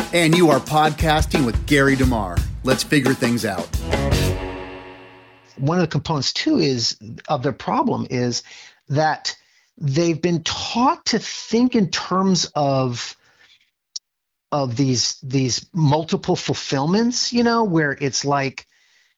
And you are podcasting with Gary DeMar. Let's figure things out. One of the components, too, of their problem is that they've been taught to think in terms of these multiple fulfillments, where it's like,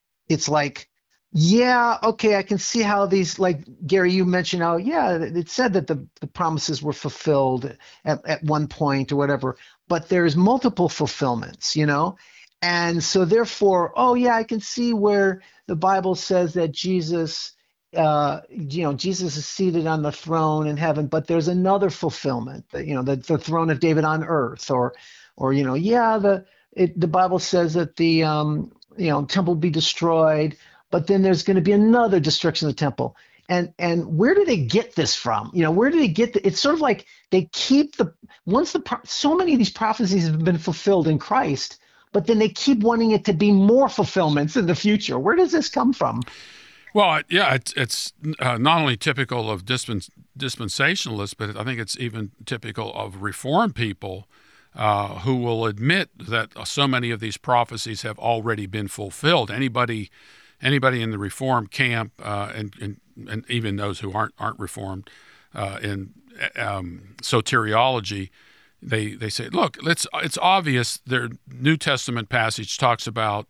yeah, okay, I can see how these, like Gary, you mentioned how, yeah, it said that the promises were fulfilled at one point or whatever, but there's multiple fulfillments, and so therefore, oh yeah, I can see where the Bible says that Jesus is seated on the throne in heaven, but there's another fulfillment, the throne of David on earth, or the Bible says that the temple will be destroyed, but then there's going to be another destruction of the temple. And where do they get this from? Where do they get it's sort of like they keep so many of these prophecies have been fulfilled in Christ, but then they keep wanting it to be more fulfillments in the future. Where does this come from? Well, yeah, it's not only typical of dispensationalists, but I think it's even typical of Reformed people who will admit that so many of these prophecies have already been fulfilled. Anybody in the Reformed camp, and even those who aren't Reformed in soteriology, they say, look, it's obvious. Their New Testament passages talk about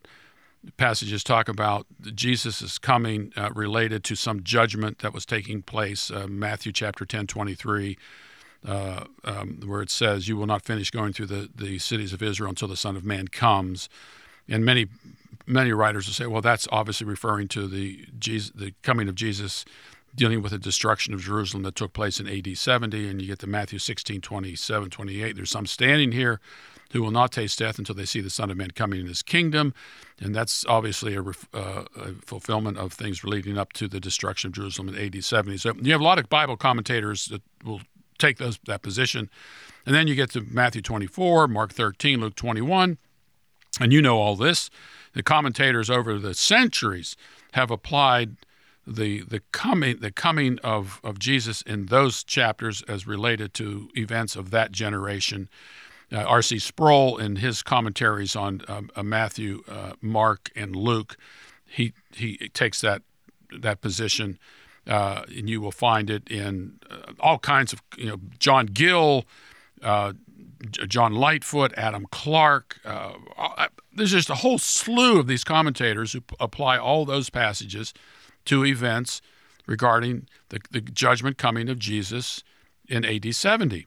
Jesus is coming related to some judgment that was taking place. Matthew chapter 10:23, where it says, "You will not finish going through the cities of Israel until the Son of Man comes." And many writers will say, well, that's obviously referring to the coming of Jesus, dealing with the destruction of Jerusalem that took place in AD 70. And you get to Matthew 16:27, 28. There's some standing here who will not taste death until they see the Son of Man coming in his kingdom. And that's obviously a fulfillment of things leading up to the destruction of Jerusalem in AD 70. So you have a lot of Bible commentators that will take that position. And then you get to Matthew 24, Mark 13, Luke 21. And you know all this. The commentators over the centuries have applied the coming of Jesus in those chapters as related to events of that generation. R.C. Sproul, in his commentaries on Matthew, Mark, and Luke, he takes that position, and you will find it in all kinds of, John Gill, John Lightfoot, Adam Clark. There's just a whole slew of these commentators who apply all those passages to events regarding the judgment coming of Jesus in AD 70.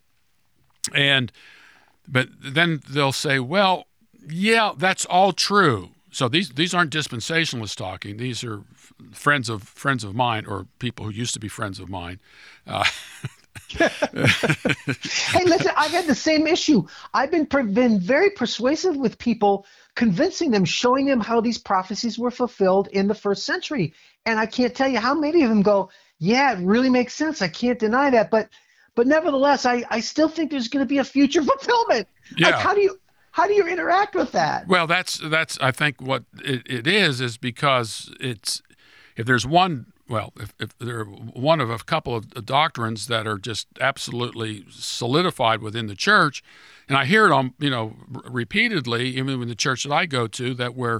But then they'll say, well, yeah, that's all true. So these aren't dispensationalists talking. These are friends of mine, or people who used to be friends of mine. Hey, listen, I've had the same issue. I've been very persuasive with people, convincing them, showing them how these prophecies were fulfilled in the first century. And I can't tell you how many of them go, yeah, it really makes sense. I can't deny that. But nevertheless, I still think there's going to be a future fulfillment. Yeah. Like, how do you interact with that? Well, that's I think what it is because it's if there's one. Well, if they're one of a couple of doctrines that are just absolutely solidified within the church, and I hear it on repeatedly, even in the church that I go to, that we're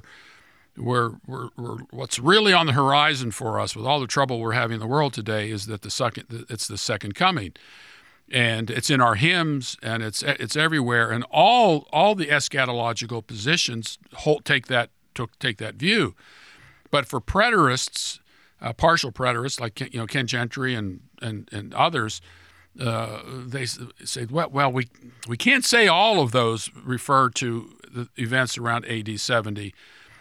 what's really on the horizon for us with all the trouble we're having in the world today is that it's the second coming, and it's in our hymns and it's everywhere, and all the eschatological positions take that view, but for preterists. Partial preterists like Ken Gentry and others, they say, well, we can't say all of those refer to the events around AD 70,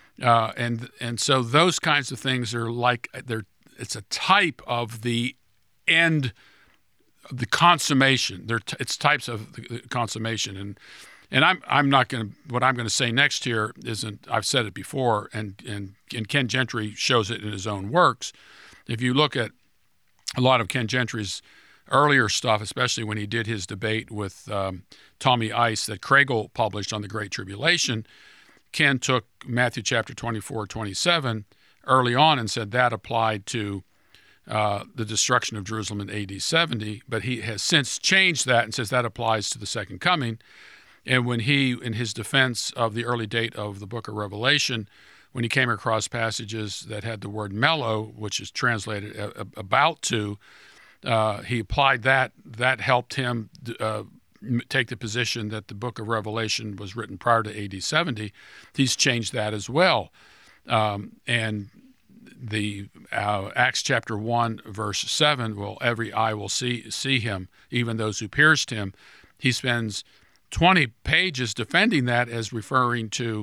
and so those kinds of things are it's a type of the end, of the consummation. It's types of the consummation, and I'm not going to. What I'm going to say next here isn't. I've said it before, and Ken Gentry shows it in his own works. If you look at a lot of Ken Gentry's earlier stuff, especially when he did his debate with Tommy Ice that Craigle published on the Great Tribulation, Ken took Matthew chapter 24, 27 early on and said that applied to the destruction of Jerusalem in AD 70, but he has since changed that and says that applies to the second coming. And when he, in his defense of the early date of the book of Revelation, when he came across passages that had the word mellow, which is translated about to, he applied that. That helped him take the position that the book of Revelation was written prior to AD 70. He's changed that as well. And the Acts chapter 1, verse 7, well, every eye will see him, even those who pierced him. He spends 20 pages defending that as referring to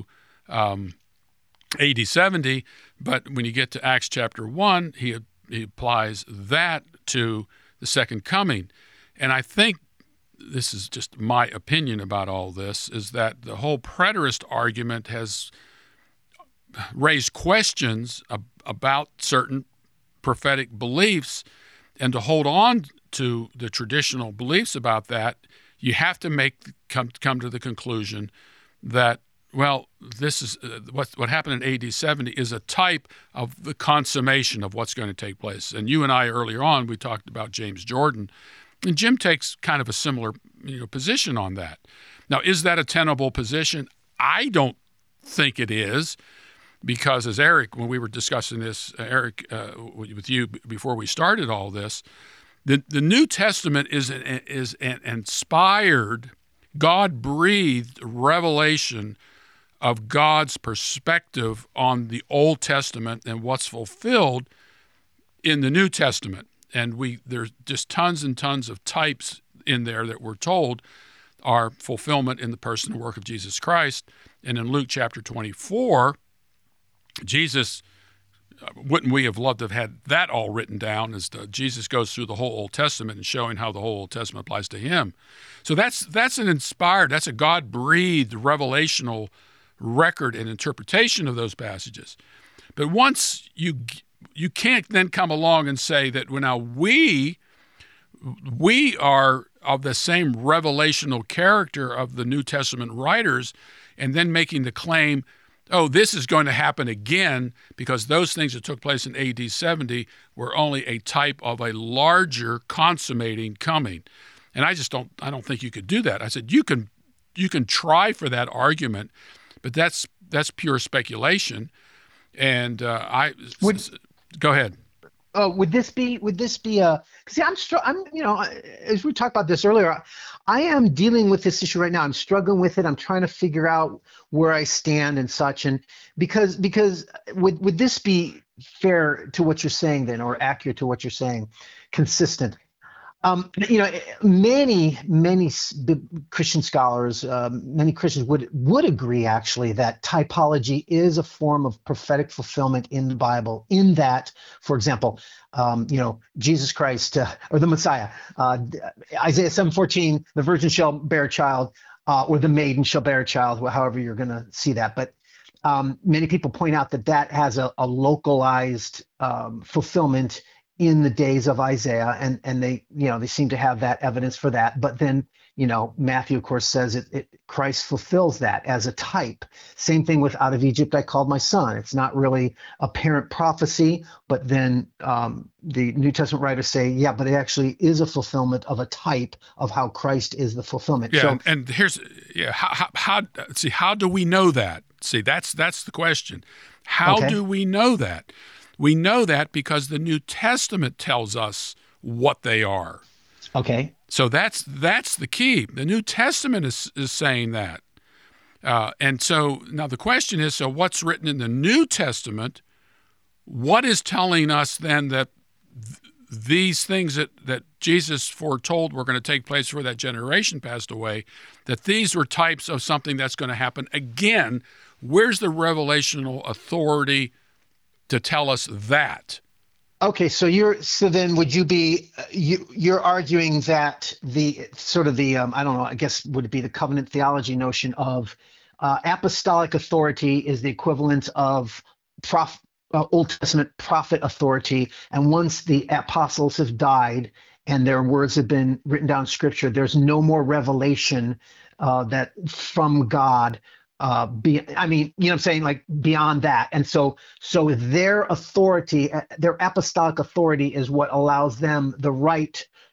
AD 70, but when you get to Acts chapter 1, he applies that to the second coming. And I think, this is just my opinion about all this, is that the whole preterist argument has raised questions about certain prophetic beliefs, and to hold on to the traditional beliefs about that, you have to come to the conclusion that, well, this is what happened in AD 70 is a type of the consummation of what's going to take place. And you and I earlier on, we talked about James Jordan, and Jim takes kind of a similar position on that. Now, is that a tenable position? I don't think it is, because as Eric, when we were discussing this, Eric, with you before we started all this, the New Testament is an inspired, God-breathed revelation of God's perspective on the Old Testament and what's fulfilled in the New Testament. And there's just tons and tons of types in there that we're told are fulfillment in the person and work of Jesus Christ. And in Luke chapter 24, Jesus, wouldn't we have loved to have had that all written down, as Jesus goes through the whole Old Testament and showing how the whole Old Testament applies to him. So that's a God-breathed revelational record and interpretation of those passages. But once you can't then come along and say that now we are of the same revelational character of the New Testament writers, and then making the claim, oh, this is going to happen again because those things that took place in AD 70 were only a type of a larger consummating coming. And I don't think you could do that. I said, you can try for that argument, but that's pure speculation. And go ahead. Would this be see, I'm as we talked about this earlier, I am dealing with this issue right now. I'm struggling with it. I'm trying to figure out where I stand and such. And because would this be fair to what you're saying then, or accurate to what you're saying, consistent? Many Christian scholars, many Christians would agree actually that typology is a form of prophetic fulfillment in the Bible. In that, for example, Jesus Christ or the Messiah, Isaiah 7:14, the virgin shall bear a child, or the maiden shall bear a child, however you're going to see that. But many people point out that has a localized fulfillment in the days of Isaiah, and they seem to have that evidence for that. But then, Matthew, of course, says Christ fulfills that as a type. Same thing with out of Egypt I called my son. It's not really apparent prophecy, but then the New Testament writers say, yeah, but it actually is a fulfillment of a type of how Christ is the fulfillment. Yeah, so, and here's how do we know that? See, that's the question. How do we know that? We know that because the New Testament tells us what they are. Okay. So that's the key. The New Testament is saying that. And so now the question is, so what's written in the New Testament, what is telling us then that these things that Jesus foretold were going to take place before that generation passed away, that these were types of something that's going to happen again? Where's the revelational authority to tell us that? Okay, so then would you be you're arguing that the I don't know, I guess would it be the covenant theology notion of apostolic authority is the equivalent of Old Testament prophet authority, and once the apostles have died and their words have been written down in Scripture, there's no more revelation that from God. What I'm saying, like beyond that. And so their authority, their apostolic authority is what allows them the right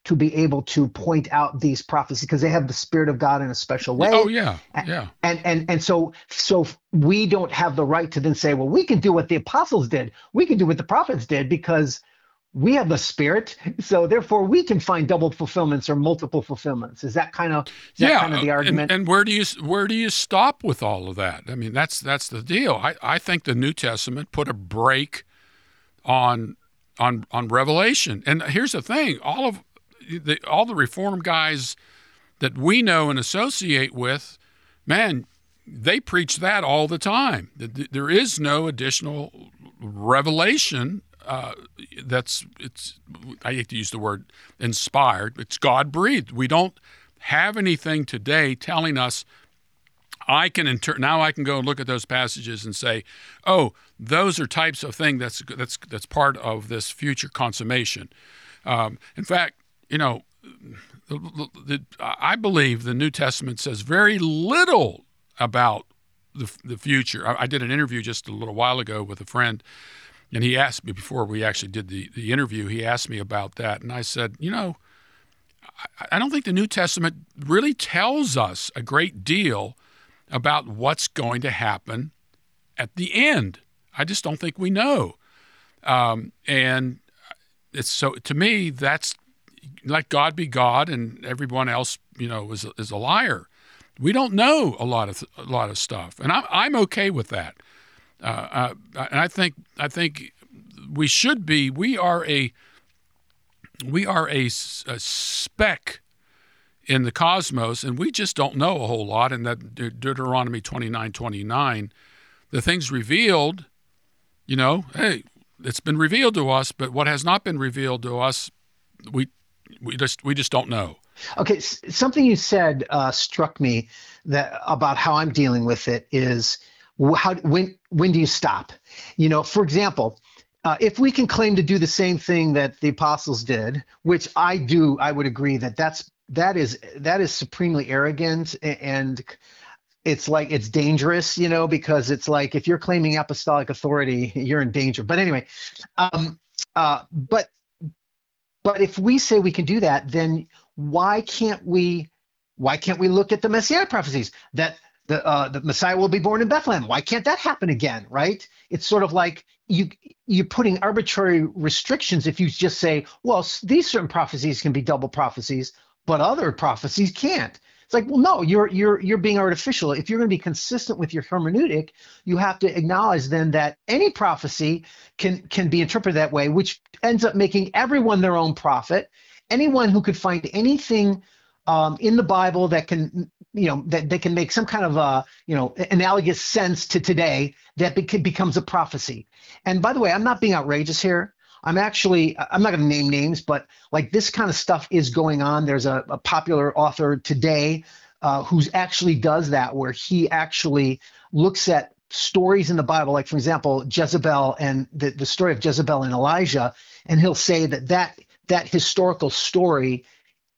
to be able to point out these prophecies because they have the Spirit of God in a special way. Oh yeah, yeah. And so we don't have the right to then say, well, we can do what the apostles did. We can do what the prophets did because we have the Spirit. So therefore we can find double fulfillments or multiple fulfillments. Is that kind of the argument? And where do you stop with all of that? I mean, that's the deal. I think the New Testament put a break on Revelation. And here's the thing: all the Reformed guys that we know and associate with, man, they preach that all the time. There is no additional revelation. I hate to use the word inspired. It's God breathed. We don't have anything today telling us now I can go and look at those passages and say, oh, those are types of thing that's part of this future consummation. In fact, I believe the New Testament says very little about the future. I did an interview just a little while ago with a friend, and he asked me before we actually did the interview, he asked me about that. And I said, I don't think the New Testament really tells us a great deal about what's going to happen at the end. I just don't think we know. And it's so, to me, that's let God be God and everyone else, is a liar. We don't know a lot of stuff. And I'm okay with that. And I think we should be. We are a speck in the cosmos, and we just don't know a whole lot. And that Deuteronomy 29:29, the things revealed, hey, it's been revealed to us, but what has not been revealed to us, we just don't know. Okay, something you said struck me that about how I'm dealing with it is when do you stop? For example, if we can claim to do the same thing that the apostles did, which I do, I would agree that is supremely arrogant, and it's dangerous, because it's like if you're claiming apostolic authority, you're in danger. But anyway, but if we say we can do that, then why can't we look at the Messianic prophecies that the Messiah will be born in Bethlehem? Why can't that happen again, right? It's sort of like you're putting arbitrary restrictions if you just say, well, these certain prophecies can be double prophecies, but other prophecies can't. It's like, well, no, you're being artificial. If you're going to be consistent with your hermeneutic, you have to acknowledge then that any prophecy can be interpreted that way, which ends up making everyone their own prophet. Anyone who could find anything in the Bible that can, that they can make some kind of analogous sense to today, that becomes a prophecy. And by the way, I'm not being outrageous here. I'm not going to name names, but like this kind of stuff is going on. There's a popular author today who's actually does that, where he actually looks at stories in the Bible, like for example, Jezebel and the story of Jezebel and Elijah, and he'll say that historical story,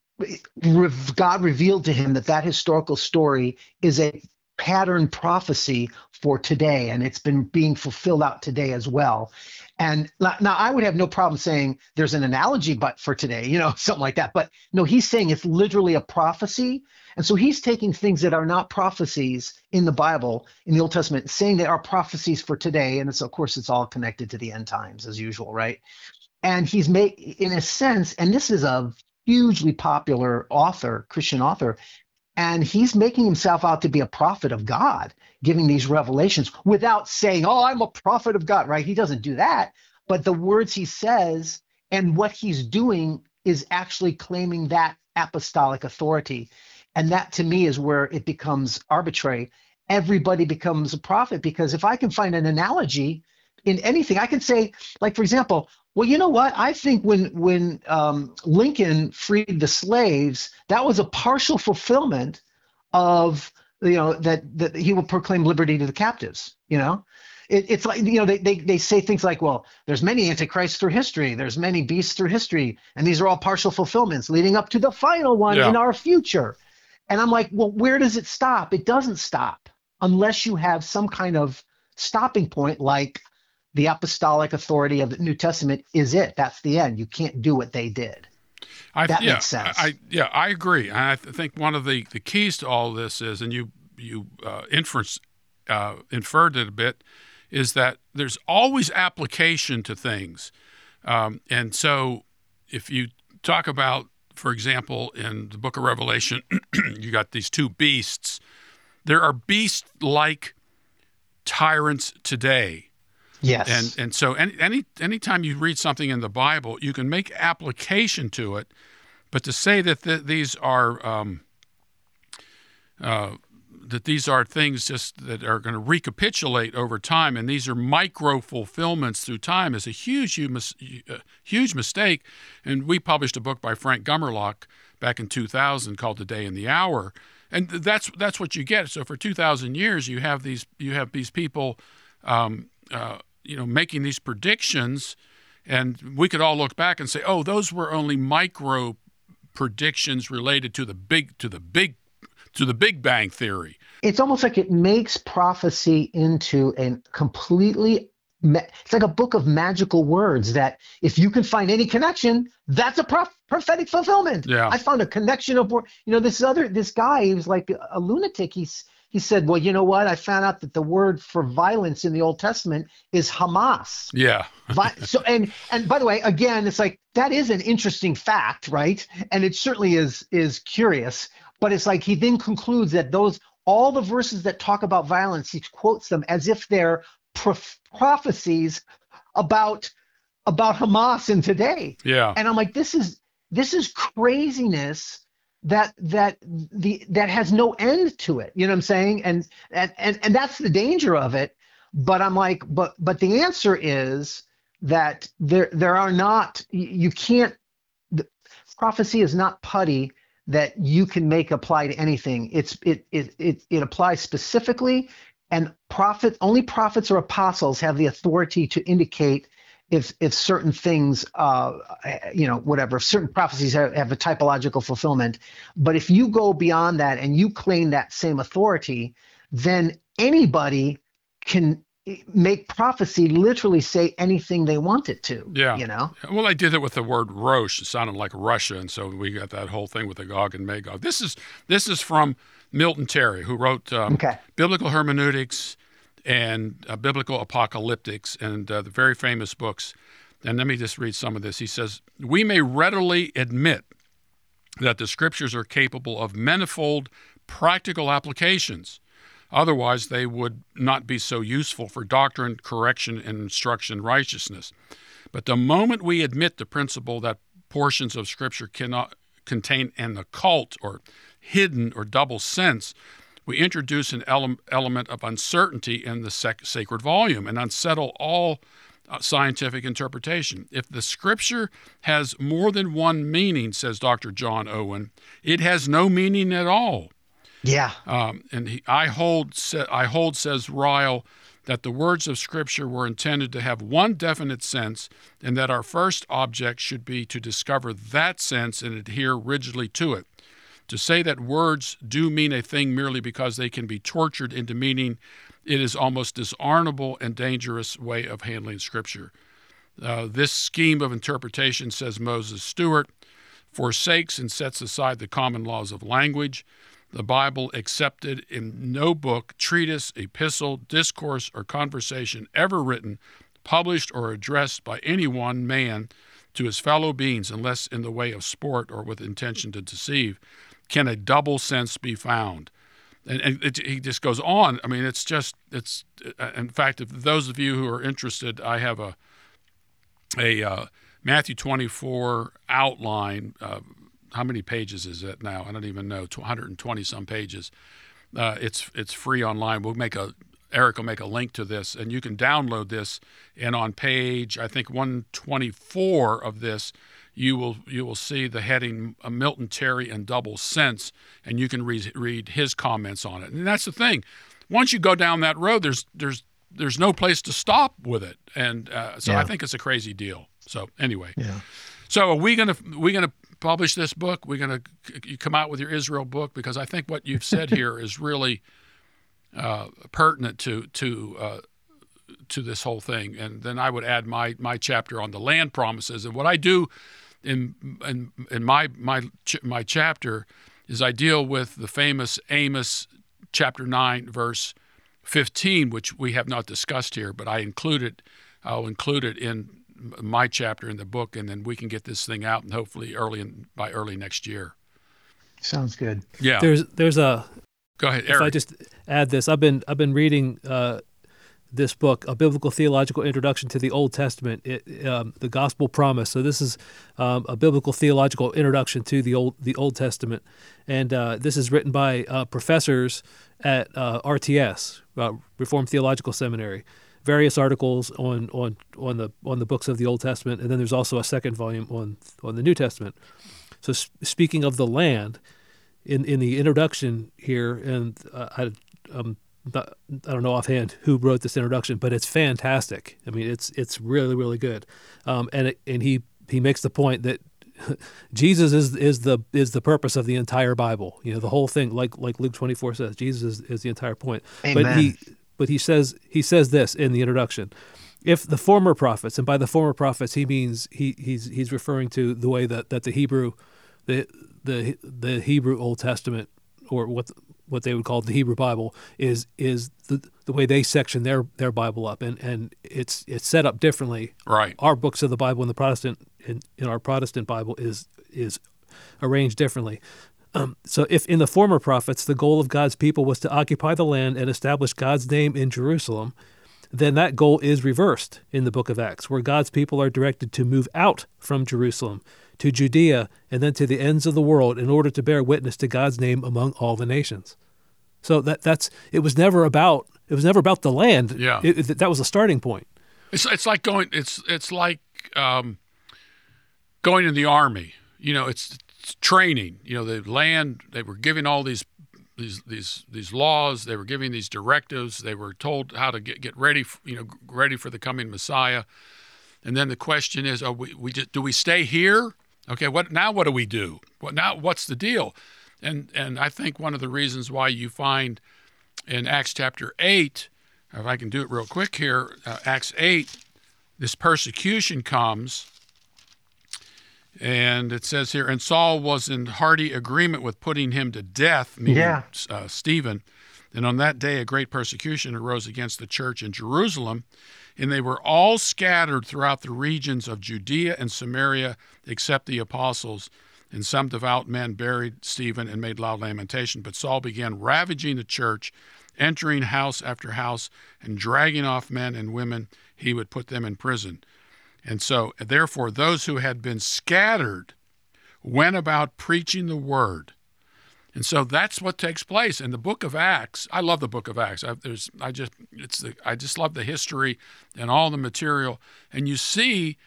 God revealed to him that historical story is a pattern prophecy for today, and it's been being fulfilled out today as well. And now I would have no problem saying there's an analogy but for today, something like that. But no, he's saying it's literally a prophecy. And so he's taking things that are not prophecies in the Bible, in the Old Testament, saying they are prophecies for today. And of course, it's all connected to the end times as usual, right? And he's in a sense, and this is a hugely popular author, Christian author, and he's making himself out to be a prophet of God, giving these revelations without saying, oh, I'm a prophet of God, right? He doesn't do that. But the words he says and what he's doing is actually claiming that apostolic authority. And that to me is where it becomes arbitrary. Everybody becomes a prophet, because if I can find an analogy in anything, I can say, like, for example, well, you know what? I think when Lincoln freed the slaves, that was a partial fulfillment of, that he will proclaim liberty to the captives. It's like, they say things like, well, there's many antichrists through history, there's many beasts through history, and these are all partial fulfillments leading up to the final one in our future. And I'm like, well, where does it stop? It doesn't stop unless you have some kind of stopping point, like the apostolic authority of the New Testament is it. That's the end. You can't do what they did. That makes sense. I agree. And I think one of the keys to all this is, and you inferred it a bit, is that there's always application to things. And so if you talk about, for example, in the book of Revelation, you got these two beasts. There are beast-like tyrants today. Yes. And so anytime you read something in the Bible, you can make application to it. But to say that these are things just that are going to recapitulate over time, and these are micro fulfillments through time, is a huge mistake. And we published a book by Frank Gummerlock back in 2000 called The Day and the Hour, and that's what you get. So for 2,000 years, you have these people, making these predictions, and we could all look back and say, oh, those were only micro predictions related to the Big Bang Theory. It's almost like it makes prophecy into a completely, it's like a book of magical words that if you can find any connection, that's a prophetic fulfillment. Yeah. I found a connection of, this guy, he was like a lunatic. He said, well, you know what? I found out that the word for violence in the Old Testament is Hamas. Yeah. So, and by the way, again, it's like, that is an interesting fact, right? And it certainly is curious. But it's like he then concludes that all the verses that talk about violence, he quotes them as if they're prophecies about Hamas in today. Yeah. And I'm like, this is craziness that has no end to it. You know what I'm saying? And that's the danger of it. But I'm like, but the answer is that there are not, you can't, prophecy is not putty that you can make apply to anything. It applies specifically, and only prophets or apostles have the authority to indicate if certain things, if certain prophecies have a typological fulfillment. But if you go beyond that and you claim that same authority, then anybody can make prophecy literally say anything they want it to. Yeah. Well, I did it with the word Rosh. It sounded like Russia, and so we got that whole thing with the Gog and Magog. This is from Milton Terry, who wrote Biblical Hermeneutics and Biblical Apocalyptics, and the very famous books. And let me just read some of this. He says, "We may readily admit that the Scriptures are capable of manifold practical applications. Otherwise, they would not be so useful for doctrine, correction, and instruction in righteousness. But the moment we admit the principle that portions of Scripture cannot contain an occult or hidden or double sense, we introduce an element of uncertainty in the sacred volume and unsettle all scientific interpretation. If the Scripture has more than one meaning, says Dr. John Owen, it has no meaning at all." Yeah. I hold, says Ryle, that the words of Scripture were intended to have one definite sense, and that our first object should be to discover that sense and adhere rigidly to it. To say that words do mean a thing merely because they can be tortured into meaning, it is almost dishonorable and dangerous way of handling Scripture. This scheme of interpretation, says Moses Stewart, forsakes and sets aside the common laws of language. The Bible accepted in no book, treatise, epistle, discourse, or conversation ever written, published, or addressed by any one man to his fellow beings, unless in the way of sport or with intention to deceive, can a double sense be found. And he just goes on. I mean, it's in fact, if those of you who are interested, I have a Matthew 24 outline. How many pages is it now? I don't even know. 120 some pages. It's free online. Eric will make a link to this, and you can download this. And on page, I think 124 of this, you will see the heading Milton Terry and Double Sense, and you can read his comments on it. And that's the thing. Once you go down that road, there's no place to stop with it, and I think it's a crazy deal. So anyway, so are we gonna publish this book? We're gonna come out with your Israel book, because I think what you've said here is really pertinent to this whole thing. And then I would add my chapter on the land promises. And what I do in my chapter is I deal with the famous Amos chapter 9 verse 15, which we have not discussed here, but I'll include it in my chapter in the book, and then we can get this thing out and hopefully by early next year. Sounds good. Yeah. There's a. Go ahead, Eric. If I just add this, I've been reading this book, A Biblical Theological Introduction to the Old Testament, the Gospel Promise. So this is a biblical theological introduction to the Old Testament, and this is written by professors at RTS, Reformed Theological Seminary. Various articles on the books of the Old Testament, and then there's also a second volume on the New Testament. So speaking of the land, in the introduction here, and I don't know offhand who wrote this introduction, but it's fantastic. I mean, it's really, really good, and he makes the point that Jesus is the purpose of the entire Bible. You know, the whole thing, like Luke 24 says, Jesus is the entire point. Amen. But he says this in the introduction: if the former prophets, and by the former prophets he means he's referring to the way that the Hebrew, the Hebrew Old Testament, or what they would call the Hebrew Bible, is the way they section their Bible up, and it's set up differently. Right. Our books of the Bible in the Protestant in our Protestant Bible is arranged differently. So if in the former prophets the goal of God's people was to occupy the land and establish God's name in Jerusalem, then that goal is reversed in the book of Acts, where God's people are directed to move out from Jerusalem to Judea and then to the ends of the world in order to bear witness to God's name among all the nations. So it was never about the land. Yeah. That was a starting point. It's like going in the army. You know, it's training. You know, the land, they were giving all these laws, they were giving these directives, they were told how to get ready, ready for the coming Messiah. And then the question is, do we stay here? Okay, what do we do? What's the deal? And I think one of the reasons why you find in Acts chapter 8, if I can do it real quick here, Acts 8, this persecution comes. And it says here, and Saul was in hearty agreement with putting him to death, meaning Stephen. And on that day, a great persecution arose against the church in Jerusalem, and they were all scattered throughout the regions of Judea and Samaria, except the apostles. And some devout men buried Stephen and made loud lamentation. But Saul began ravaging the church, entering house after house, and dragging off men and women. He would put them in prison. And so, therefore, those who had been scattered went about preaching the word. And so that's what takes place in the book of Acts. I love the book of Acts. I just love the history and all the material. And you see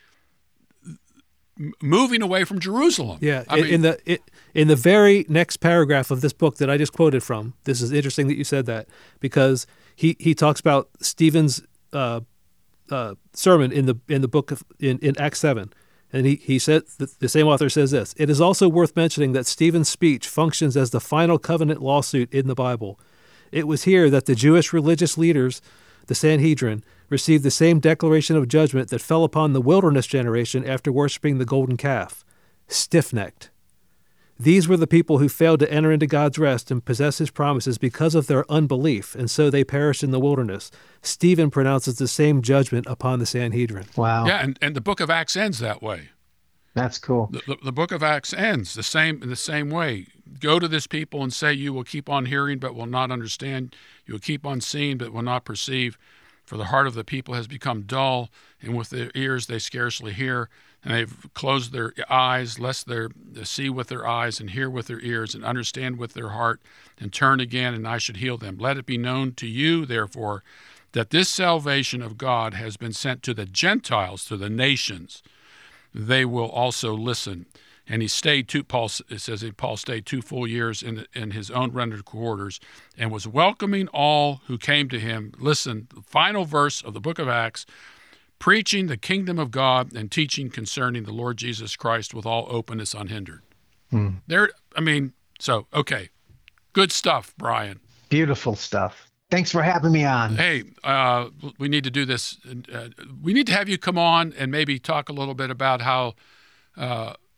moving away from Jerusalem. Yeah, in the very next paragraph of this book that I just quoted from, this is interesting that you said that, because he talks about Stephen's sermon in the book in Acts 7, and he said, the same author says this: it is also worth mentioning that Stephen's speech functions as the final covenant lawsuit in the Bible. It was here that the Jewish religious leaders, the Sanhedrin, received the same declaration of judgment that fell upon the wilderness generation after worshiping the golden calf: stiff-necked. These were the people who failed to enter into God's rest and possess his promises because of their unbelief, and so they perished in the wilderness. Stephen pronounces the same judgment upon the Sanhedrin. Wow. Yeah, and the book of Acts ends that way. That's cool. The book of Acts ends in the same way. Go to this people and say, you will keep on hearing but will not understand. You will keep on seeing but will not perceive. For the heart of the people has become dull, and with their ears they scarcely hear. And they've closed their eyes, lest they see with their eyes and hear with their ears and understand with their heart and turn again, and I should heal them. Let it be known to you, therefore, that this salvation of God has been sent to the Gentiles, to the nations. They will also listen. And he stayed Paul stayed 2 full years in his own rented quarters and was welcoming all who came to him. Listen, the final verse of the book of Acts: preaching the kingdom of God and teaching concerning the Lord Jesus Christ with all openness unhindered. Okay. Good stuff, Brian. Beautiful stuff. Thanks for having me on. Hey, we need to do this. We need to have you come on and maybe talk a little bit about how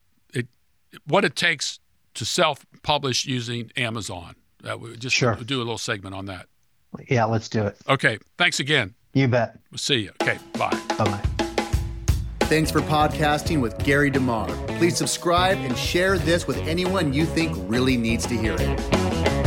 what it takes to self-publish using Amazon. We just Sure. do a little segment on that. Yeah, let's do it. Okay. Thanks again. You bet. We'll see you. Okay. Bye. Bye-bye. Thanks for podcasting with Gary DeMar. Please subscribe and share this with anyone you think really needs to hear it.